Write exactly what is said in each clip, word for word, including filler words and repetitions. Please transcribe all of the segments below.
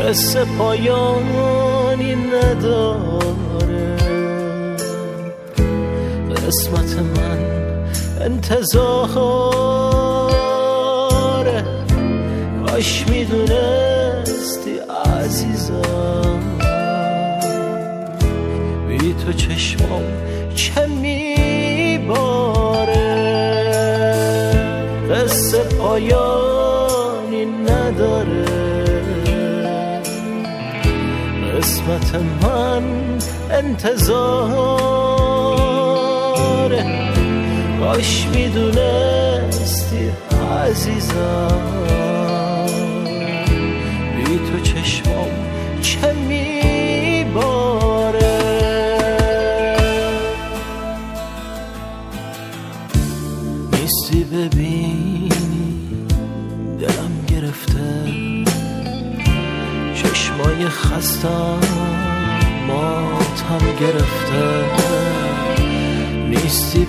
قصه پایانی نداره. قسمت من انتظاره، کاش میدونستی عزیزم بی تو چشمام چه میباره. قصه پایانی نداره، قسمت من انتظاره، کاش میدونستی عزیزم بی تو چشمام چه میباره. نیستی ببینی دلم گرفته، چشمای خستم ماتم گرفته. نیستی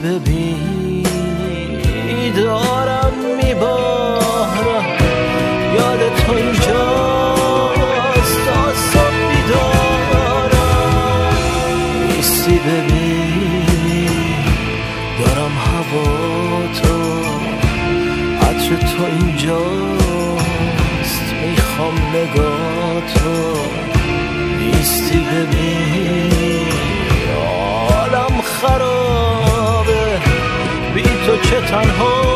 ببینی دارم میبارم، یاد تو اینجاست تا صبح بیدارم. نیستی ببینی دارم هوا تو، عطر تو اینجاست میخوام نگاه تو. نیستی ببینی عالم خرابه، بی تو چه تنها